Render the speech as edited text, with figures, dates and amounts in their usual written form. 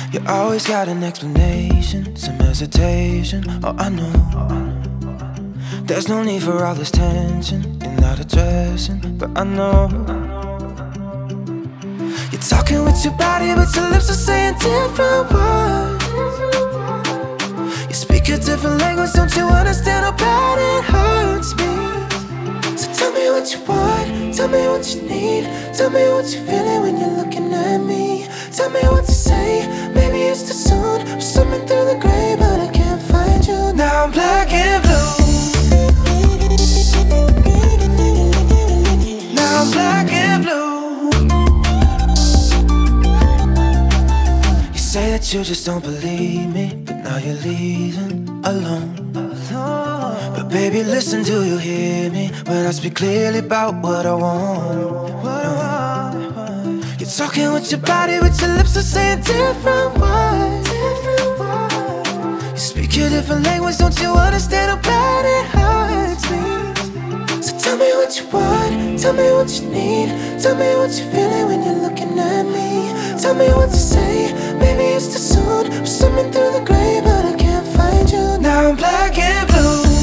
You always got an explanation, some hesitation. Oh, I know there's no need for all this tension. You're not addressing, but I know you're talking with your body, but your lips are saying different words. You speak a different language, don't you understand how bad it hurts me? So tell me what you want, tell me what you need, tell me what you're feeling when you're looking at me. Tell me what to say, maybe it's too soon. I'm swimming through the gray, but I can't find you. Now I'm black and blue. Now I'm black and blue. You say that you just don't believe me, but now you're leaving alone. But baby, listen, do you hear me when I speak clearly about what I want? You're talking with your body, but your lips are saying different words. You speak a different language, don't you understand how bad it hurts me? So tell me what you want, tell me what you need, tell me what you're feeling when you're looking at me. Tell me what to say, maybe it's too soon. I'm swimming through the gray, but I can't find you. Now I'm black and blue.